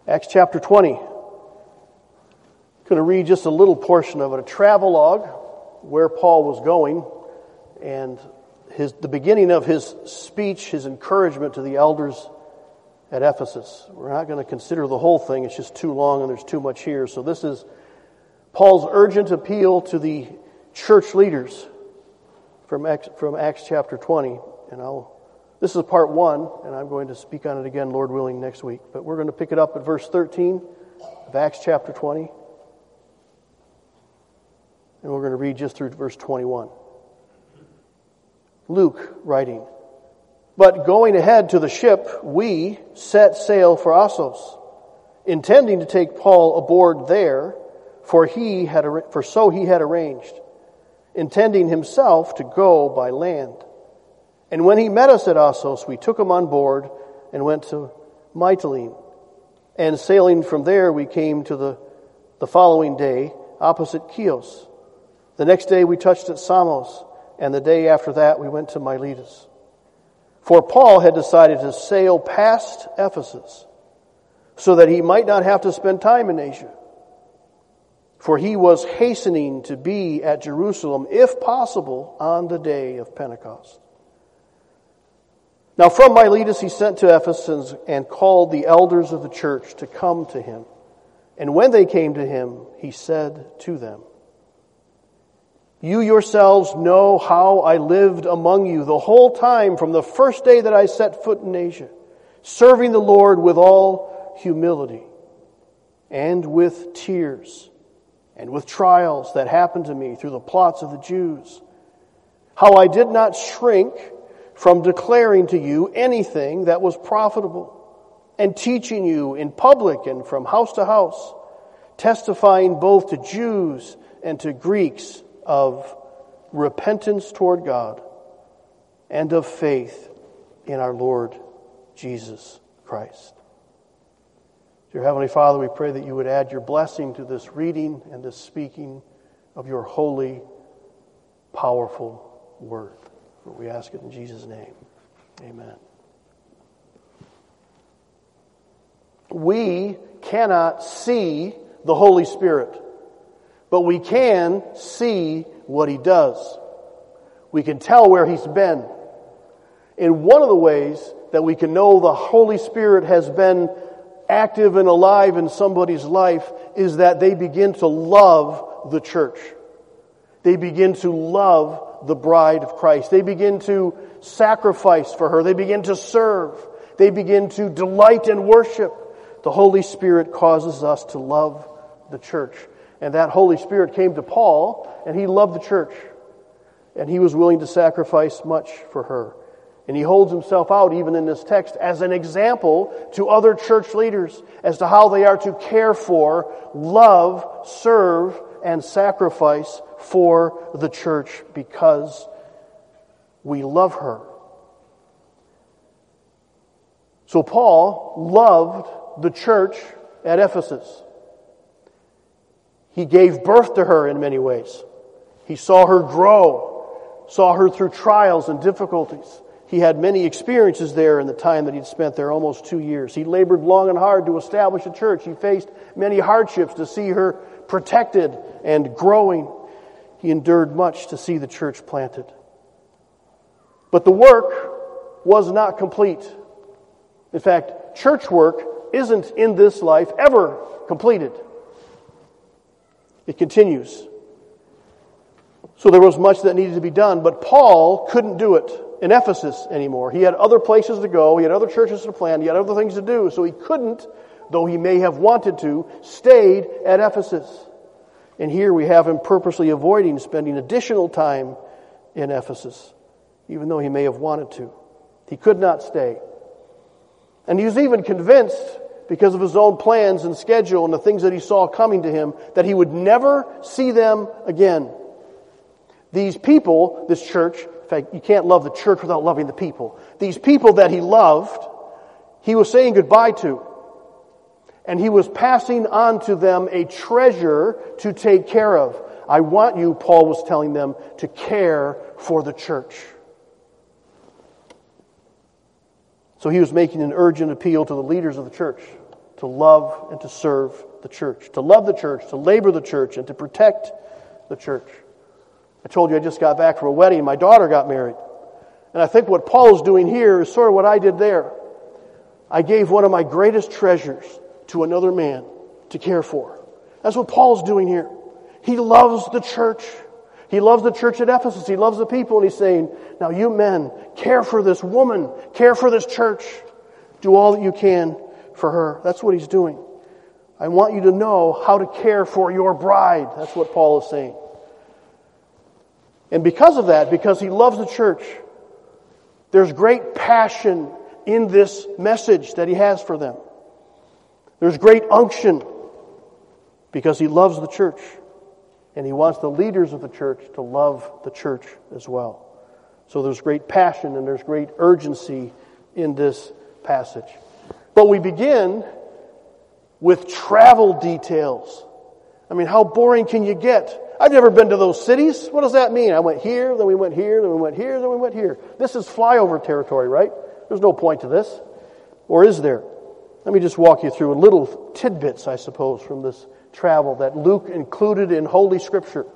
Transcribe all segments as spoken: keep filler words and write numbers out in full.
Acts chapter twenty. I'm going to read just a little portion of it, a travelogue where Paul was going, and his the beginning of his speech, his encouragement to the elders at Ephesus. We're not going to consider the whole thing, it's just too long and there's too much here. So this is Paul's urgent appeal to the church leaders from Acts, from Acts chapter twenty. And I'll This is part one, and I'm going to speak on it again, Lord willing, next week. But we're going to pick it up at verse thirteen of Acts chapter twenty. And we're going to read just through verse twenty-one. Luke writing, "But going ahead to the ship, we set sail for Assos, intending to take Paul aboard there, for he had for so he had arranged, intending himself to go by land. And when he met us at Assos, we took him on board and went to Mytilene. And sailing from there, we came to the, the following day opposite Chios. The next day we touched at Samos, and the day after that we went to Miletus. For Paul had decided to sail past Ephesus, so that he might not have to spend time in Asia. For he was hastening to be at Jerusalem, if possible, on the day of Pentecost. Now from Miletus he sent to Ephesus and called the elders of the church to come to him. And when they came to him, he said to them, 'You yourselves know how I lived among you the whole time from the first day that I set foot in Asia, serving the Lord with all humility and with tears and with trials that happened to me through the plots of the Jews. How I did not shrink from declaring to you anything that was profitable, and teaching you in public and from house to house, testifying both to Jews and to Greeks of repentance toward God and of faith in our Lord Jesus Christ.'" Dear Heavenly Father, we pray that you would add your blessing to this reading and this speaking of your holy, powerful word. For we ask it in Jesus' name. Amen. We cannot see the Holy Spirit, but we can see what He does. We can tell where He's been. And one of the ways that we can know the Holy Spirit has been active and alive in somebody's life is that they begin to love the church. They begin to love the bride of Christ. They begin to sacrifice for her. They begin to serve. They begin to delight and worship. The Holy Spirit causes us to love the church. And that Holy Spirit came to Paul, and he loved the church. And he was willing to sacrifice much for her. And he holds himself out, even in this text, as an example to other church leaders as to how they are to care for, love, serve, and sacrifice for the church because we love her. So Paul loved the church at Ephesus. He gave birth to her in many ways. He saw her grow, saw her through trials and difficulties. He had many experiences there in the time that he'd spent there, almost two years. He labored long and hard to establish a church. He faced many hardships to see her protected and growing. He endured much to see the church planted. But the work was not complete. In fact, church work isn't in this life ever completed. It continues. So there was much that needed to be done, but Paul couldn't do it in Ephesus anymore. He had other places to go, he had other churches to plant, he had other things to do, so he couldn't, though he may have wanted to, stayed at Ephesus. And here we have him purposely avoiding spending additional time in Ephesus, even though he may have wanted to. He could not stay. And he was even convinced, because of his own plans and schedule and the things that he saw coming to him, that he would never see them again. These people, this church, in fact, you can't love the church without loving the people. These people that he loved, he was saying goodbye to. And he was passing on to them a treasure to take care of. I want you, Paul was telling them, to care for the church. So he was making an urgent appeal to the leaders of the church. to love and to serve the church, to love the church, to labor the church, and to protect the church. I told you I just got back from a wedding. My daughter got married. And I think what Paul is doing here is sort of what I did there. I gave one of my greatest treasures to another man to care for. That's what Paul's doing here. He loves the church. He loves the church at Ephesus. He loves the people. And he's saying, now you men, care for this woman. Care for this church. Do all that you can for her. That's what he's doing. I want you to know how to care for your bride. That's what Paul is saying. And because of that, because he loves the church, there's great passion in this message that he has for them. There's great unction because he loves the church. And he wants the leaders of the church to love the church as well. So there's great passion and there's great urgency in this passage. But we begin with travel details. I mean, how boring can you get? I've never been to those cities. What does that mean? I went here, then we went here, then we went here, then we went here. This is flyover territory, right? There's no point to this. Or is there? Let me just walk you through a little tidbits, I suppose, from this travel that Luke included in Holy Scripture.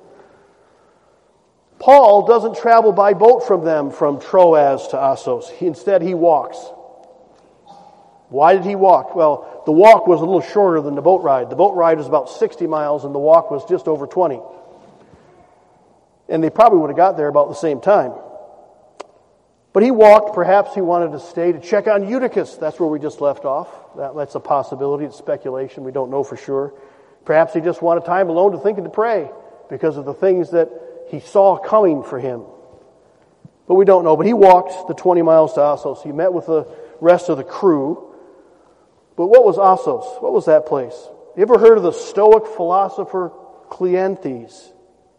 Paul doesn't travel by boat from them from Troas to Assos. He, instead, he walks. Why did he walk? Well, the walk was a little shorter than the boat ride. The boat ride was about sixty miles and the walk was just over twenty. And they probably would have got there about the same time. But he walked. Perhaps he wanted to stay to check on Eutychus. That's where we just left off. That, that's a possibility. It's speculation. We don't know for sure. Perhaps he just wanted time alone to think and to pray because of the things that he saw coming for him. But we don't know. But he walked the twenty miles to Assos. He met with the rest of the crew. But what was Assos? What was that place? You ever heard of the Stoic philosopher Cleanthes?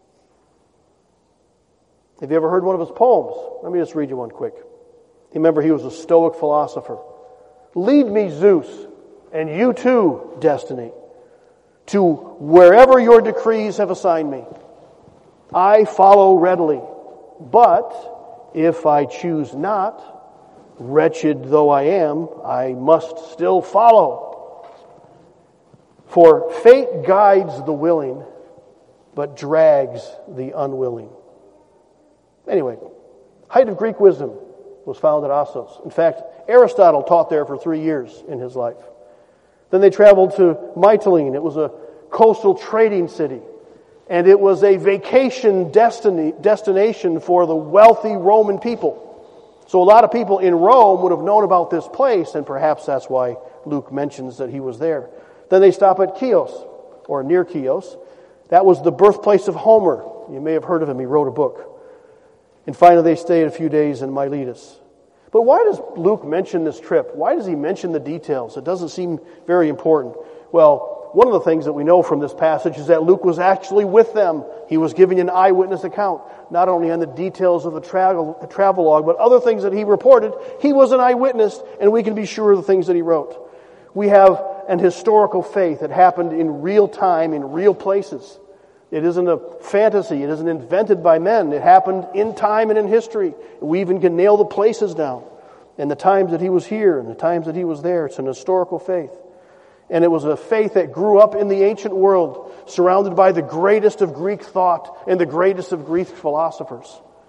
Have you ever heard one of his poems? Let me just read you one quick. Remember, he was a Stoic philosopher. Lead me, Zeus, and you too, Destiny, to wherever your decrees have assigned me. I follow readily, but if I choose not, wretched though I am, I must still follow. For fate guides the willing, but drags the unwilling. Anyway, height of Greek wisdom was found at Assos. In fact, Aristotle taught there for three years in his life. Then they traveled to Mytilene. It was a coastal trading city. And it was a vacation destiny, destination for the wealthy Roman people. So a lot of people in Rome would have known about this place, and perhaps that's why Luke mentions that he was there. Then they stop at Chios, or near Chios. That was the birthplace of Homer. You may have heard of him. He wrote a book. And finally they stayed a few days in Miletus. But why does Luke mention this trip? Why does he mention the details? It doesn't seem very important. Well, one of the things that we know from this passage is that Luke was actually with them. He was giving an eyewitness account, not only on the details of the travel, the travelogue, but other things that he reported. He was an eyewitness, and we can be sure of the things that he wrote. We have an historical faith that happened in real time, in real places. It isn't a fantasy. It isn't invented by men. It happened in time and in history. We even can nail the places down and the times that he was here and the times that he was there. It's an historical faith. And it was a faith that grew up in the ancient world, surrounded by the greatest of Greek thought and the greatest of Greek philosophers.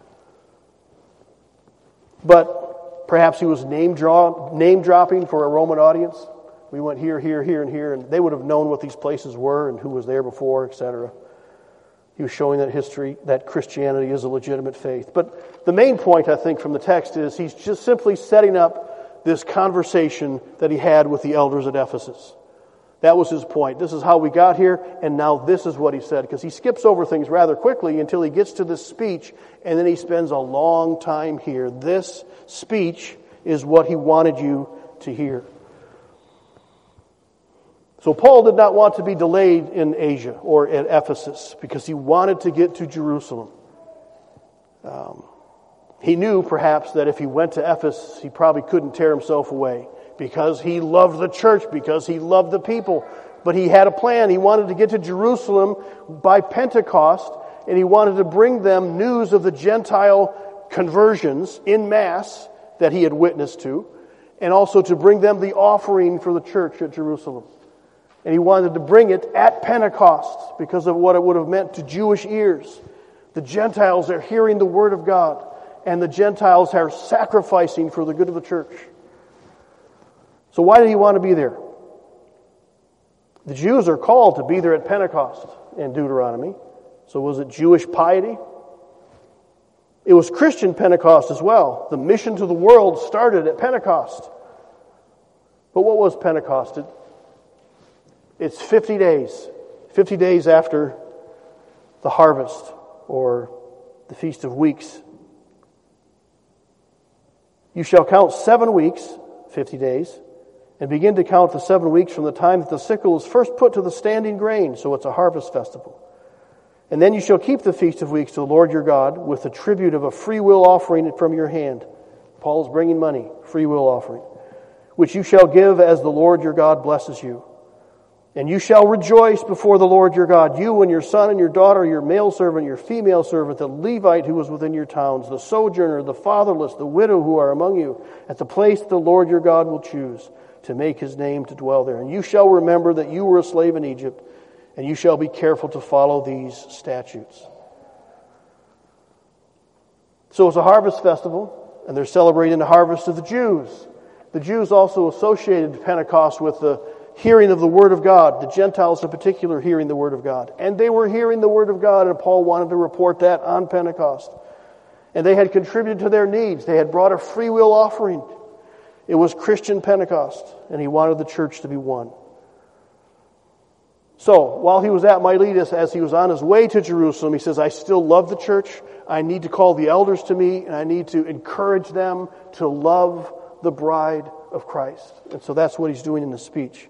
But perhaps he was name draw, name dropping for a Roman audience. We went here, here, here, and here, and they would have known what these places were and who was there before, et cetera. He was showing that history, that Christianity is a legitimate faith. But the main point, I think, from the text is he's just simply setting up this conversation that he had with the elders at Ephesus. That was his point. This is how we got here, and now this is what he said. Because he skips over things rather quickly until he gets to this speech, and then he spends a long time here. This speech is what he wanted you to hear. So Paul did not want to be delayed in Asia or at Ephesus because he wanted to get to Jerusalem. Um, he knew perhaps that if he went to Ephesus, he probably couldn't tear himself away because he loved the church, because he loved the people. But he had a plan. He wanted to get to Jerusalem by Pentecost, and he wanted to bring them news of the Gentile conversions in mass that he had witnessed to. and also to bring them the offering for the church at Jerusalem. And he wanted to bring it at Pentecost because of what it would have meant to Jewish ears. The Gentiles are hearing the Word of God, and the Gentiles are sacrificing for the good of the church. So why did he want to be there? The Jews are called to be there at Pentecost in Deuteronomy. So was it Jewish piety? It was Christian Pentecost as well. The mission to the world started at Pentecost. But what was Pentecost? It, it's fifty days. fifty days after the harvest, or the Feast of Weeks. You shall count seven weeks, fifty days, and begin to count the seven weeks from the time that the sickle is first put to the standing grain, so it's a harvest festival. And then you shall keep the Feast of Weeks to the Lord your God with the tribute of a free will offering from your hand. Paul is bringing money, free will offering, which you shall give as the Lord your God blesses you. And you shall rejoice before the Lord your God, you and your son and your daughter, your male servant, your female servant, the Levite who is within your towns, the sojourner, the fatherless, the widow who are among you, at the place the Lord your God will choose to make his name to dwell there. And you shall remember that you were a slave in Egypt, and you shall be careful to follow these statutes. So it's a harvest festival, and they're celebrating the harvest of the Jews. The Jews also associated Pentecost with the hearing of the Word of God, the Gentiles in particular hearing the Word of God. And they were hearing the Word of God, and Paul wanted to report that on Pentecost. And they had contributed to their needs. They had brought a free will offering. It was Christian Pentecost, and he wanted the church to be one. So, while he was at Miletus, as he was on his way to Jerusalem, he says, I still love the church. I need to call the elders to me, and I need to encourage them to love the bride of Christ. And so that's what he's doing in the speech.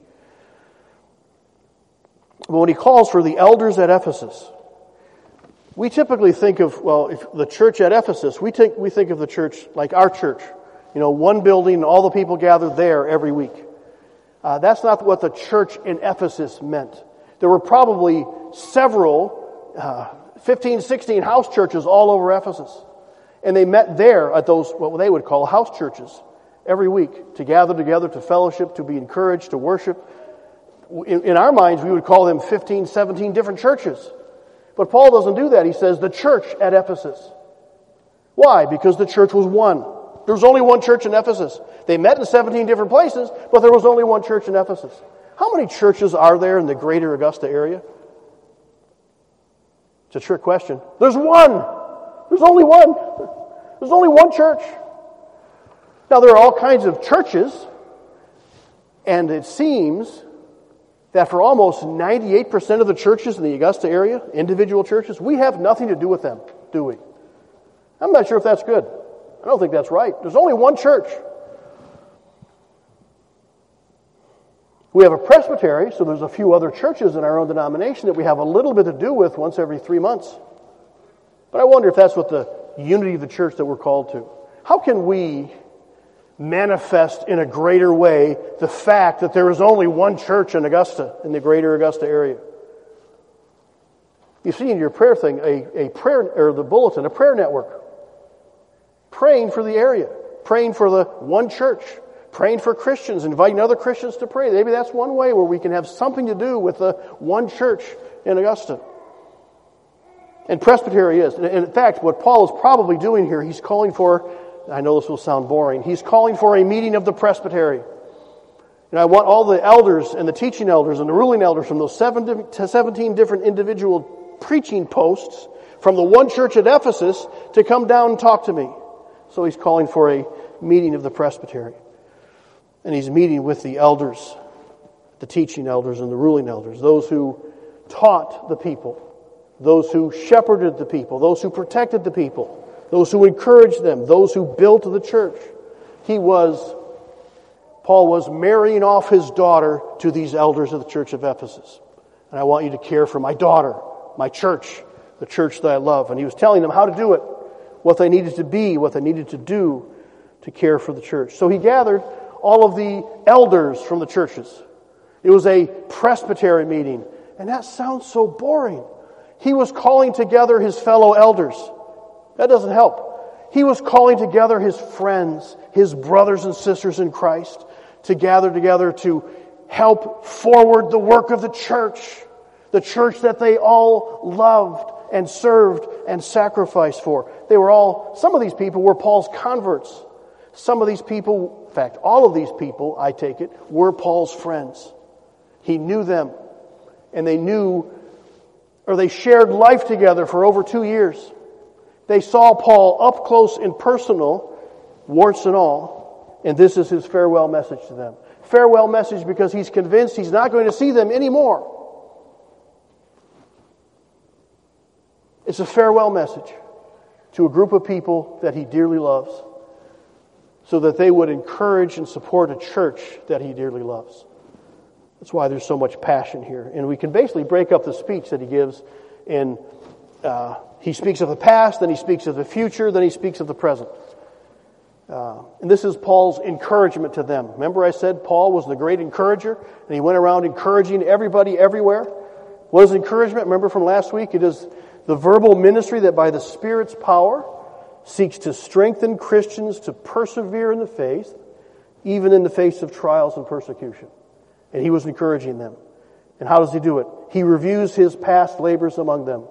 But when he calls for the elders at Ephesus, we typically think of, well, if the church at Ephesus, we think, we think of the church like our church. You know, one building, and all the people gathered there every week. Uh, that's not what the church in Ephesus meant. There were probably several, uh, fifteen, sixteen house churches all over Ephesus. And they met there at those, what they would call house churches, every week to gather together, to fellowship, to be encouraged, to worship. In, in our minds, we would call them fifteen, seventeen different churches. But Paul doesn't do that. He says the church at Ephesus. Why? Because the church was one. There was only one church in Ephesus. They met in seventeen different places, but there was only one church in Ephesus. How many churches are there in the greater Augusta area? It's a trick question. There's one. There's only one. There's only one church. Now, there are all kinds of churches, and it seems that for almost ninety-eight percent of the churches in the Augusta area, individual churches, we have nothing to do with them, do we? I'm not sure if that's good. I don't think that's right. There's only one church. We have a presbytery, so there's a few other churches in our own denomination that we have a little bit to do with once every three months. But I wonder if that's what the unity of the church that we're called to. How can we manifest in a greater way the fact that there is only one church in Augusta, in the greater Augusta area? You see in your prayer thing, a, a prayer, or the bulletin, a prayer network. Praying for the area, praying for the one church, praying for Christians, inviting other Christians to pray. Maybe that's one way where we can have something to do with the one church in Augusta. And presbytery is. And in fact, what Paul is probably doing here, he's calling for, I know this will sound boring, he's calling for a meeting of the presbytery. And I want all the elders and the teaching elders and the ruling elders from those seven to seventeen different individual preaching posts from the one church at Ephesus to come down and talk to me. So he's calling for a meeting of the presbytery. And he's meeting with the elders, the teaching elders and the ruling elders, those who taught the people, those who shepherded the people, those who protected the people, those who encouraged them, those who built the church. He was, Paul was marrying off his daughter to these elders of the church of Ephesus. And I want you to care for my daughter, my church, the church that I love. And he was telling them how to do it, what they needed to be, what they needed to do to care for the church. So he gathered all of the elders from the churches. It was a presbytery meeting. And that sounds so boring. He was calling together his fellow elders. That doesn't help. He was calling together his friends, his brothers and sisters in Christ, to gather together to help forward the work of the church. The church that they all loved and served and sacrificed for. They were all, some of these people were Paul's converts. Some of these people, in fact, all of these people, I take it, were Paul's friends. He knew them, and they knew, or they shared life together for over two years. They saw Paul up close and personal, warts and all, and this is his farewell message to them. Farewell message because he's convinced he's not going to see them anymore. It's a farewell message to a group of people that he dearly loves, so that they would encourage and support a church that he dearly loves. That's why there's so much passion here. And we can basically break up the speech that he gives in, uh, he speaks of the past, then he speaks of the future, then he speaks of the present. Uh, and this is Paul's encouragement to them. Remember I said Paul was the great encourager, and he went around encouraging everybody everywhere. What is encouragement? Remember from last week, it is the verbal ministry that by the Spirit's power seeks to strengthen Christians to persevere in the faith, even in the face of trials and persecution. And he was encouraging them. And how does he do it? He reviews his past labors among them.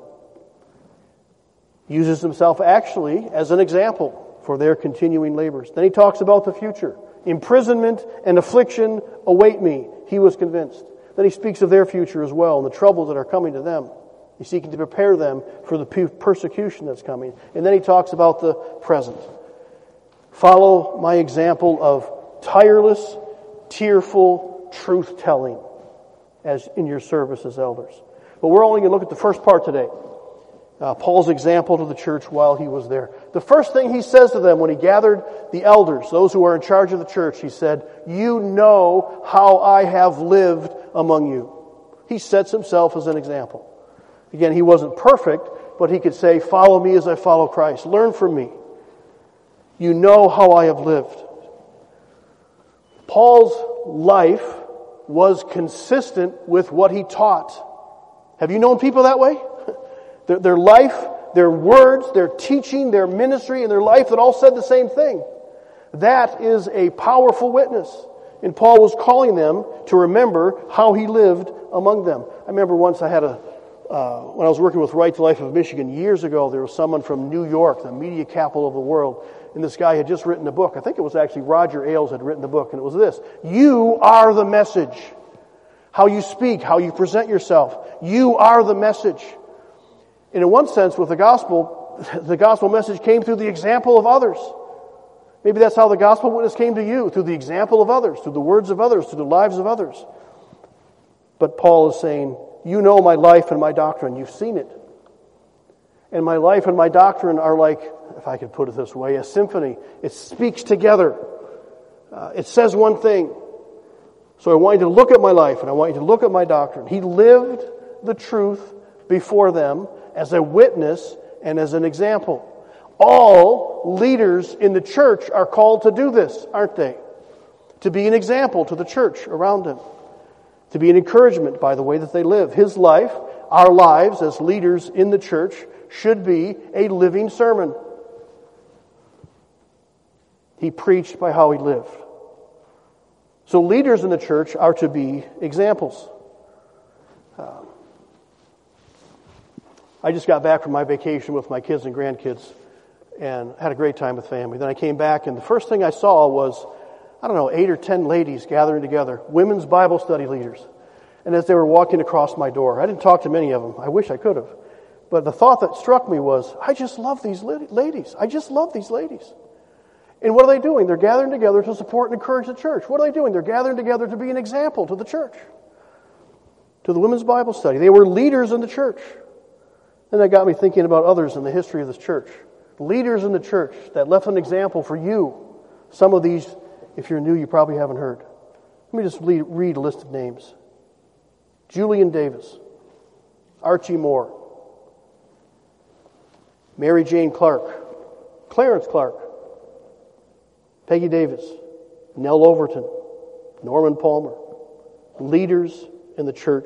Uses himself actually as an example for their continuing labors. Then he talks about the future. Imprisonment and affliction await me. He was convinced. Then he speaks of their future as well and the troubles that are coming to them. He's seeking to prepare them for the persecution that's coming. And then he talks about the present. Follow my example of tireless, tearful truth-telling as in your service as elders. But we're only going to look at the first part today. Uh, Paul's example to the church while he was there. The first thing he says to them when he gathered the elders, those who are in charge of the church, he said, "You know how I have lived among you." He sets himself as an example. Again, he wasn't perfect, but he could say, "Follow me as I follow Christ. Learn from me. You know how I have lived." Paul's life was consistent with what he taught. Have you known people that way? Their, their life, their words, their teaching, their ministry, and their life that all said the same thing. That is a powerful witness. And Paul was calling them to remember how he lived among them. I remember once I had a Uh, when I was working with Right to Life of Michigan years ago, there was someone from New York, the media capital of the world, and this guy had just written a book. I think it was actually Roger Ailes had written the book, and it was this: "You are the message. How you speak, how you present yourself. You are the message." And in one sense, with the gospel, the gospel message came through the example of others. Maybe that's how the gospel witness came to you, through the example of others, through the words of others, through the lives of others. But Paul is saying, you know my life and my doctrine. You've seen it. And my life and my doctrine are like, if I could put it this way, a symphony. It speaks together. Uh, it says one thing. So I want you to look at my life and I want you to look at my doctrine. He lived the truth before them as a witness and as an example. All leaders in the church are called to do this, aren't they? To be an example to the church around them. To be an encouragement by the way that they live. His life, our lives as leaders in the church, should be a living sermon. He preached by how he lived. So leaders in the church are to be examples. Uh, I just got back from my vacation with my kids and grandkids and had a great time with family. Then I came back and the first thing I saw was, I don't know, eight or ten ladies gathering together, women's Bible study leaders. And as they were walking across my door, I didn't talk to many of them. I wish I could have. But the thought that struck me was, I just love these ladies. I just love these ladies. And what are they doing? They're gathering together to support and encourage the church. What are they doing? They're gathering together to be an example to the church, to the women's Bible study. They were leaders in the church. And that got me thinking about others in the history of this church. Leaders in the church that left an example for you. Some of these, if you're new, you probably haven't heard. Let me just read a list of names. Julian Davis, Archie Moore, Mary Jane Clark, Clarence Clark, Peggy Davis, Nell Overton, Norman Palmer, leaders in the church,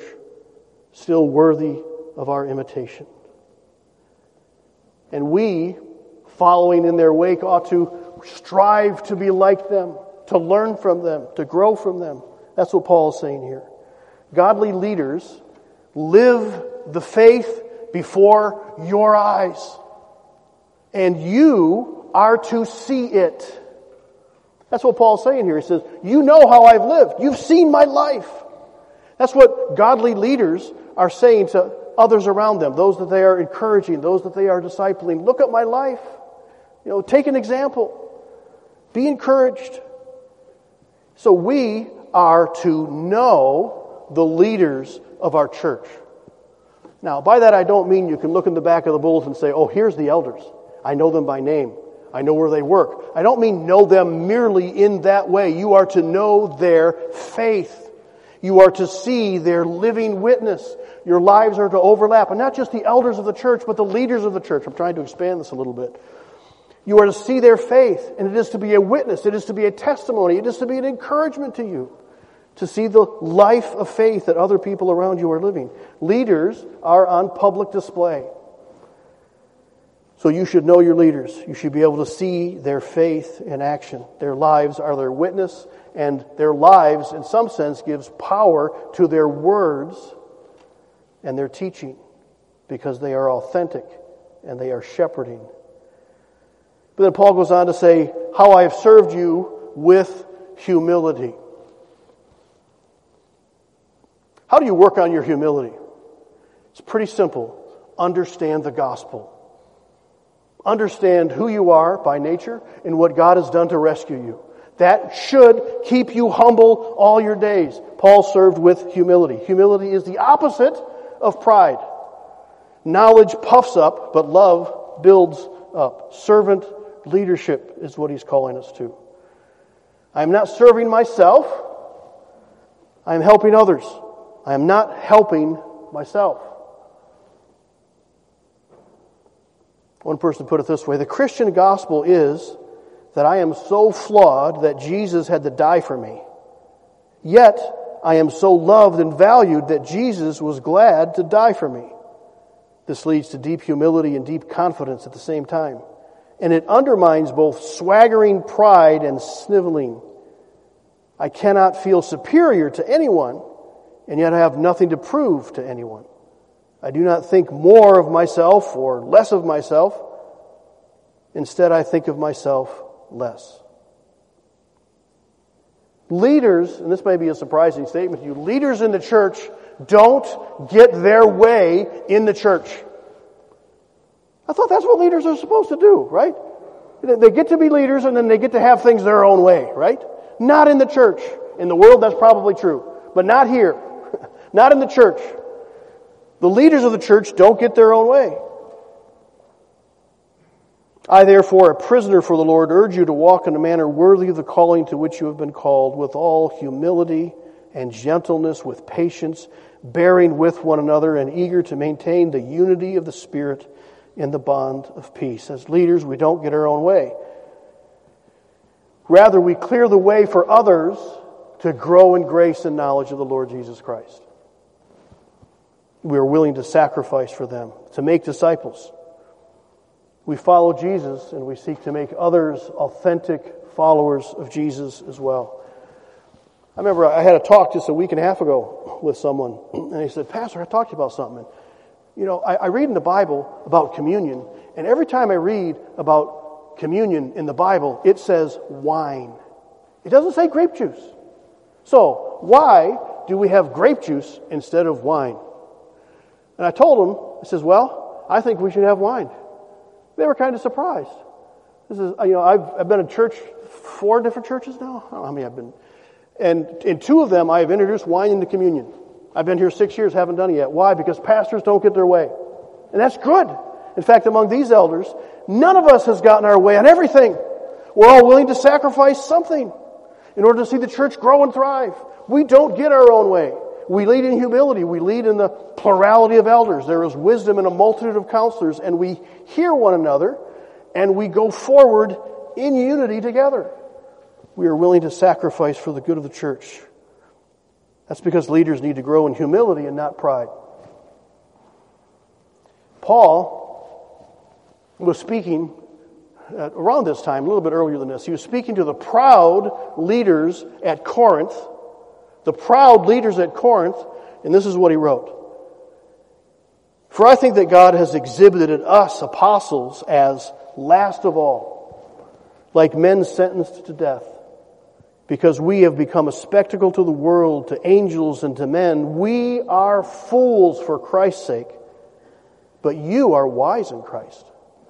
still worthy of our imitation. And we following in their wake ought to strive to be like them, to learn from them, to grow from them. That's what Paul is saying here. Godly leaders live the faith before your eyes. And you are to see it. That's what Paul's saying here. He says, you know how I've lived. You've seen my life. That's what godly leaders are saying to others around them, those that they are encouraging, those that they are discipling. Look at my life. You know, take an example. Be encouraged. So we are to know the leaders of our church. Now, by that I don't mean you can look in the back of the bulletin and say, oh, here's the elders. I know them by name. I know where they work. I don't mean know them merely in that way. You are to know their faith. You are to see their living witness. Your lives are to overlap. And not just the elders of the church, but the leaders of the church. I'm trying to expand this a little bit. You are to see their faith, and it is to be a witness. It is to be a testimony. It is to be an encouragement to you. To see the life of faith that other people around you are living. Leaders are on public display. So you should know your leaders. You should be able to see their faith in action. Their lives are their witness, and their lives, in some sense, gives power to their words and their teaching, because they are authentic and they are shepherding. But then Paul goes on to say, how I have served you with humility. How do you work on your humility? It's pretty simple. Understand the gospel. Understand who you are by nature and what God has done to rescue you. That should keep you humble all your days. Paul served with humility. Humility is the opposite of pride. Knowledge puffs up, but love builds up. Servant leadership is what he's calling us to. I am not serving myself. I am helping others. I am not helping myself. One person put it this way: the Christian gospel is that I am so flawed that Jesus had to die for me. Yet, I am so loved and valued that Jesus was glad to die for me. This leads to deep humility and deep confidence at the same time. And it undermines both swaggering pride and sniveling. I cannot feel superior to anyone, and yet I have nothing to prove to anyone. I do not think more of myself or less of myself. Instead, I think of myself less. Leaders, and this may be a surprising statement to you, leaders in the church don't get their way in the church. I thought that's what leaders are supposed to do, right? They get to be leaders and then they get to have things their own way, right? Not in the church. In the world, that's probably true. But not here. Not in the church. The leaders of the church don't get their own way. I, therefore, a prisoner for the Lord, urge you to walk in a manner worthy of the calling to which you have been called, with all humility and gentleness, with patience, bearing with one another, and eager to maintain the unity of the Spirit in the bond of peace. As leaders, we don't get our own way. Rather, we clear the way for others to grow in grace and knowledge of the Lord Jesus Christ. We are willing to sacrifice for them, to make disciples. We follow Jesus and we seek to make others authentic followers of Jesus as well. I remember I had a talk just a week and a half ago with someone, and he said, Pastor, I talked to you about something. And, you know, I, I read in the Bible about communion, and every time I read about communion in the Bible, it says wine. It doesn't say grape juice. So, why do we have grape juice instead of wine? And I told him, I says, well, I think we should have wine. They were kind of surprised. This is, you know, I've, I've been in church, four different churches now. I don't know how many I've been. And in two of them, I have introduced wine into communion. I've been here six years, haven't done it yet. Why? Because pastors don't get their way. And that's good. In fact, among these elders, none of us has gotten our way on everything. We're all willing to sacrifice something in order to see the church grow and thrive. We don't get our own way. We lead in humility. We lead in the plurality of elders. There is wisdom in a multitude of counselors, and we hear one another, and we go forward in unity together. We are willing to sacrifice for the good of the church. That's because leaders need to grow in humility and not pride. Paul was speaking uh, around this time, a little bit earlier than this, he was speaking to the proud leaders at Corinth, the proud leaders at Corinth, and this is what he wrote. For I think that God has exhibited us apostles as last of all, like men sentenced to death, because we have become a spectacle to the world, to angels and to men. We are fools for Christ's sake, but you are wise in Christ.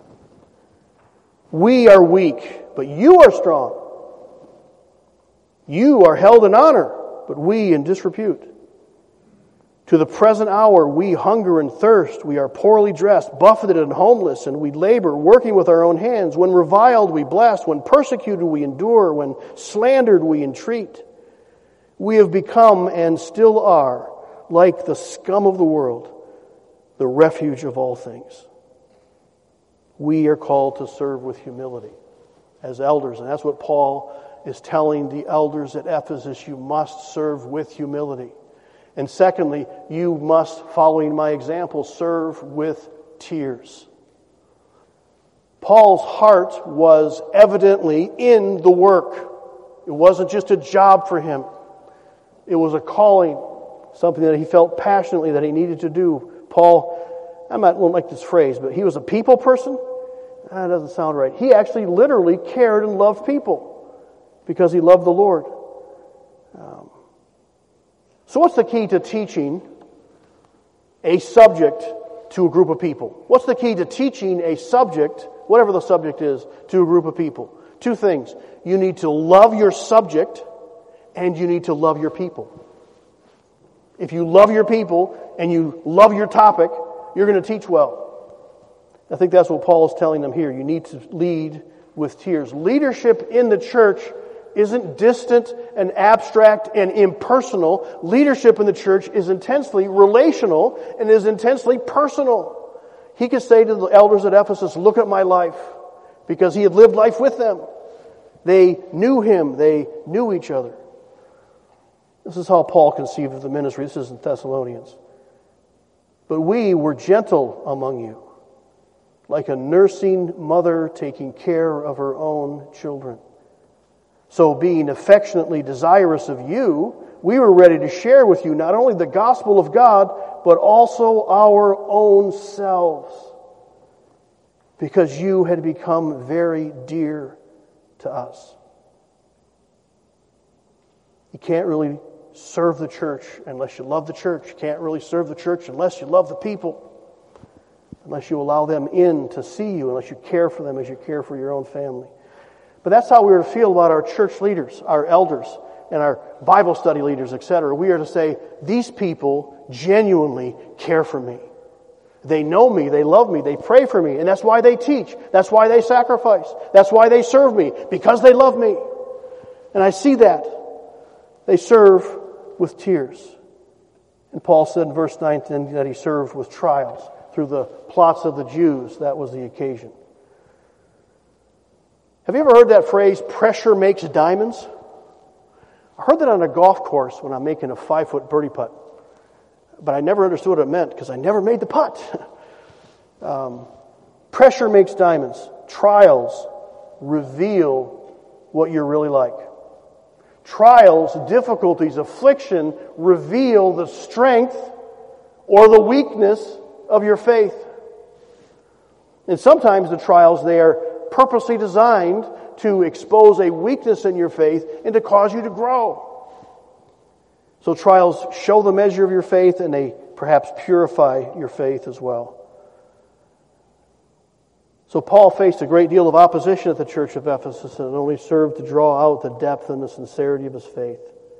We are weak, but you are strong. You are held in honor, but we in disrepute. To the present hour we hunger and thirst, we are poorly dressed, buffeted and homeless, and we labor, working with our own hands. When reviled we bless, when persecuted we endure, when slandered we entreat. We have become, and still are, like the scum of the world, the refuge of all things. We are called to serve with humility as elders, and that's what Paul is telling the elders at Ephesus. You must serve with humility. And secondly, you must, following my example, serve with tears. Paul's heart was evidently in the work. It wasn't just a job for him. It was a calling, something that he felt passionately that he needed to do. Paul, I might won't like this phrase, but he was a people person? That doesn't sound right. He actually literally cared and loved people because he loved the Lord. Um, So what's the key to teaching a subject to a group of people? What's the key to teaching a subject, whatever the subject is, to a group of people? Two things. You need to love your subject and you need to love your people. If you love your people and you love your topic, you're going to teach well. I think that's what Paul is telling them here. You need to lead with tears. Leadership in the church isn't distant and abstract and impersonal. Leadership in the church is intensely relational and is intensely personal. He could say to the elders at Ephesus, look at my life, because he had lived life with them. They knew him. They knew each other. This is how Paul conceived of the ministry. This isn't Thessalonians. But we were gentle among you, like a nursing mother taking care of her own children. So being affectionately desirous of you, we were ready to share with you not only the gospel of God, but also our own selves, because you had become very dear to us. You can't really serve the church unless you love the church. You can't really serve the church unless you love the people, unless you allow them in to see you, unless you care for them as you care for your own family. But that's how we are to feel about our church leaders, our elders, and our Bible study leaders, et cetera. We are to say, these people genuinely care for me. They know me, they love me, they pray for me, and that's why they teach. That's why they sacrifice. That's why they serve me, because they love me. And I see that. They serve with tears. And Paul said in verse nineteen that he served with trials. Through the plots of the Jews, that was the occasion. Have you ever heard that phrase, pressure makes diamonds? I heard that on a golf course when I'm making a five-foot birdie putt. But I never understood what it meant because I never made the putt. um, pressure makes diamonds. Trials reveal what you're really like. Trials, difficulties, affliction reveal the strength or the weakness of your faith. And sometimes the trials, they are purposely designed to expose a weakness in your faith and to cause you to grow. So trials show the measure of your faith and they perhaps purify your faith as well. So Paul faced a great deal of opposition at the church of Ephesus, and it only served to draw out the depth and the sincerity of his faith.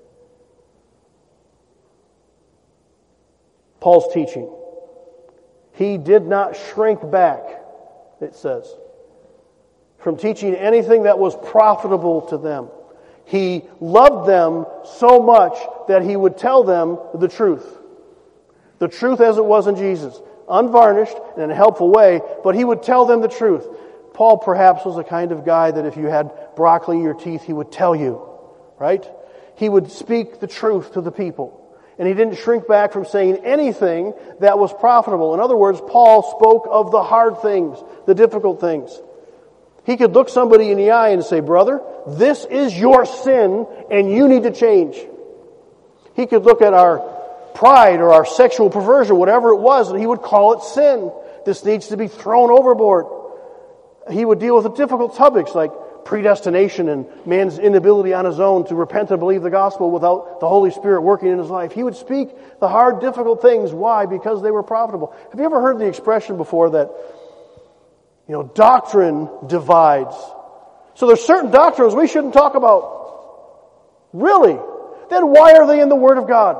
Paul's teaching. He did not shrink back, it says, from teaching anything that was profitable to them. He loved them so much that he would tell them the truth. The truth as it was in Jesus. Unvarnished and in a helpful way, but he would tell them the truth. Paul perhaps was the kind of guy that if you had broccoli in your teeth, he would tell you, right? He would speak the truth to the people. And he didn't shrink back from saying anything that was profitable. In other words, Paul spoke of the hard things, the difficult things. He could look somebody in the eye and say, brother, this is your sin and you need to change. He could look at our pride or our sexual perversion, whatever it was, and he would call it sin. This needs to be thrown overboard. He would deal with the difficult topics like predestination and man's inability on his own to repent and believe the gospel without the Holy Spirit working in his life. He would speak the hard, difficult things. Why? Because they were profitable. Have you ever heard the expression before that, you know, doctrine divides? So there's certain doctrines we shouldn't talk about. Really? Then why are they in the Word of God?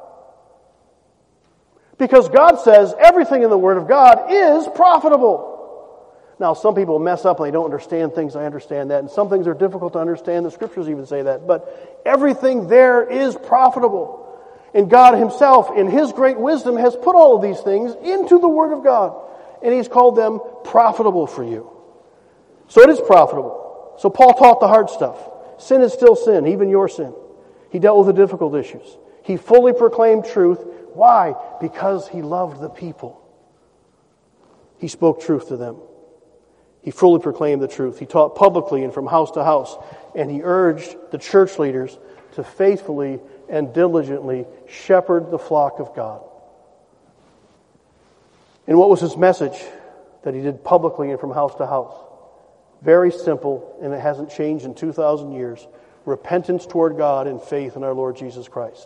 Because God says everything in the Word of God is profitable. Now, some people mess up and they don't understand things. I understand that. And some things are difficult to understand. The Scriptures even say that. But everything there is profitable. And God Himself, in His great wisdom, has put all of these things into the Word of God. And He's called them profitable for you. So it is profitable. So Paul taught the hard stuff. Sin is still sin, even your sin. He dealt with the difficult issues. He fully proclaimed truth. Why? Because He loved the people. He spoke truth to them. He fully proclaimed the truth. He taught publicly and from house to house. And he urged the church leaders to faithfully and diligently shepherd the flock of God. And what was his message that he did publicly and from house to house? Very simple, and it hasn't changed in two thousand years. Repentance toward God and faith in our Lord Jesus Christ.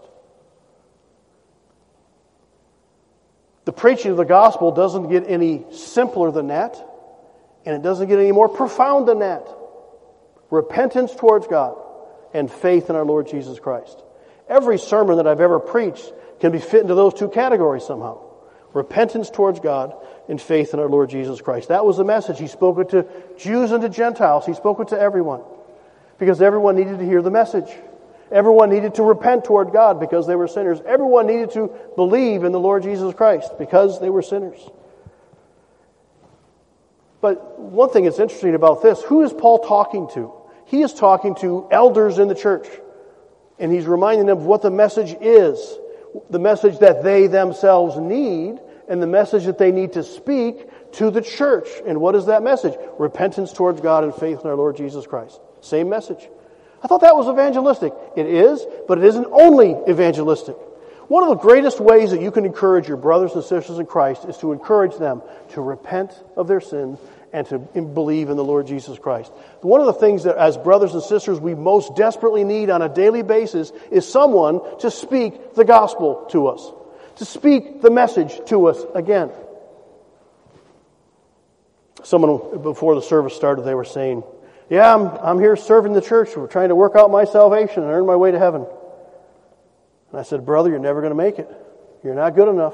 The preaching of the gospel doesn't get any simpler than that, and it doesn't get any more profound than that. Repentance towards God and faith in our Lord Jesus Christ. Every sermon that I've ever preached can be fit into those two categories somehow. Repentance towards God and faith in our Lord Jesus Christ. That was the message. He spoke it to Jews and to Gentiles. He spoke it to everyone. Because everyone needed to hear the message. Everyone needed to repent toward God because they were sinners. Everyone needed to believe in the Lord Jesus Christ because they were sinners. But one thing that's interesting about this, who is Paul talking to? He is talking to elders in the church. And he's reminding them of what the message is. The message that they themselves need and the message that they need to speak to the church. And what is that message? Repentance towards God and faith in our Lord Jesus Christ. Same message. I thought that was evangelistic. It is, but it isn't only evangelistic. One of the greatest ways that you can encourage your brothers and sisters in Christ is to encourage them to repent of their sins and to believe in the Lord Jesus Christ. One of the things that as brothers and sisters we most desperately need on a daily basis is someone to speak the gospel to us, to speak the message to us again. Someone before the service started, they were saying, yeah, I'm, I'm here serving the church. We're trying to work out my salvation and earn my way to heaven. And I said, brother, you're never going to make it. You're not good enough.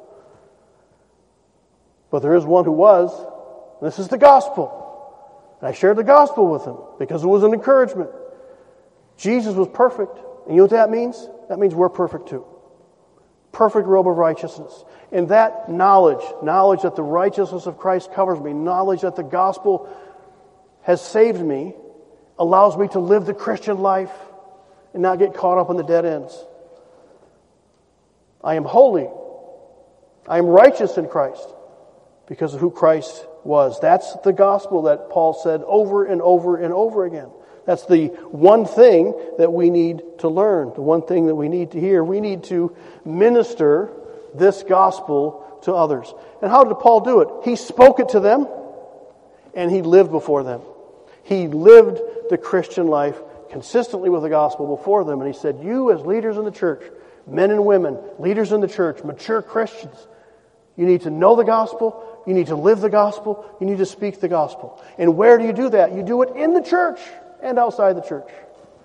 But there is one who was. This is the gospel. And I shared the gospel with him because it was an encouragement. Jesus was perfect. And you know what that means? That means we're perfect too. Perfect robe of righteousness. And that knowledge, knowledge that the righteousness of Christ covers me, knowledge that the gospel has saved me, allows me to live the Christian life and not get caught up in the dead ends. I am holy. I am righteous in Christ because of who Christ was. That's the gospel that Paul said over and over and over again. That's the one thing that we need to learn, the one thing that we need to hear. We need to minister this gospel to others. And how did Paul do it? He spoke it to them and he lived before them. He lived the Christian life consistently with the gospel before them. And he said, you as leaders in the church, men and women, leaders in the church, mature Christians, you need to know the gospel, you need to live the gospel, you need to speak the gospel. And where do you do that? You do it in the church and outside the church.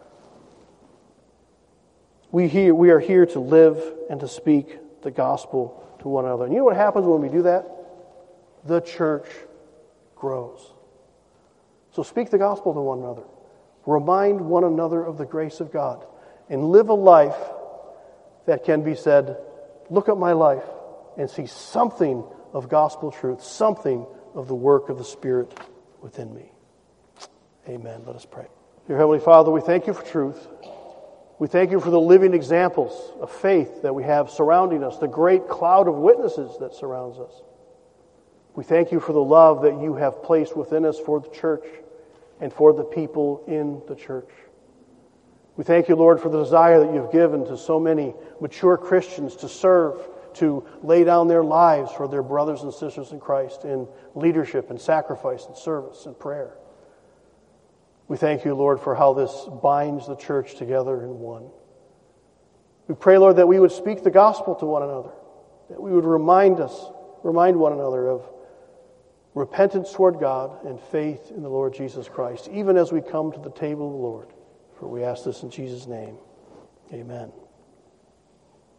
We here, we are here to live and to speak the gospel to one another. And you know what happens when we do that? The church grows. So speak the gospel to one another. Remind one another of the grace of God. And live a life that can be said, look at my life and see something of gospel truth, something of the work of the Spirit within me. Amen. Let us pray. Dear Heavenly Father, we thank you for truth. We thank you for the living examples of faith that we have surrounding us, the great cloud of witnesses that surrounds us. We thank you for the love that you have placed within us for the church and for the people in the church. We thank you, Lord, for the desire that you've given to so many mature Christians to serve, to lay down their lives for their brothers and sisters in Christ in leadership and sacrifice and service and prayer. We thank you, Lord, for how this binds the church together in one. We pray, Lord, that we would speak the gospel to one another, that we would remind us, remind one another of repentance toward God and faith in the Lord Jesus Christ, even as we come to the table of the Lord. For we ask this in Jesus' name. Amen.